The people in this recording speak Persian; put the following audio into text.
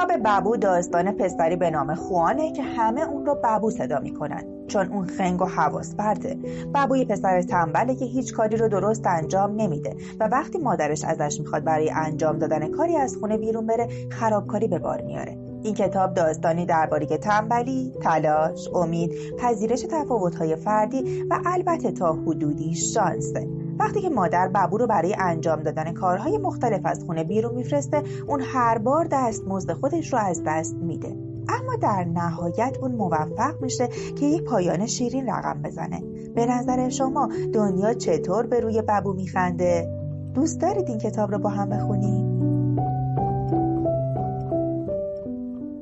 کتاب ببو داستان پسری به نام خوانه که همه اون رو ببو صدا میکنن، چون اون خنگ و حواس پرته. ببو یه پسر تنبله که هیچ کاری رو درست انجام نمیده و وقتی مادرش ازش میخواد برای انجام دادن کاری از خونه بیرون بره، خرابکاری به بار میاره. این کتاب داستانی درباره تنبلی، تلاش، امید، پذیرش تفاوت‌های فردی و البته تا حدودی شانسه. وقتی که مادر ببو رو برای انجام دادن کارهای مختلف از خونه بیرون میفرسته، اون هر بار دستمزد خودش رو از دست میده. اما در نهایت اون موفق میشه که یک پایان شیرین رقم بزنه. به نظر شما دنیا چطور به روی ببو میخنده؟ دوست دارید این کتاب رو با هم بخونیم؟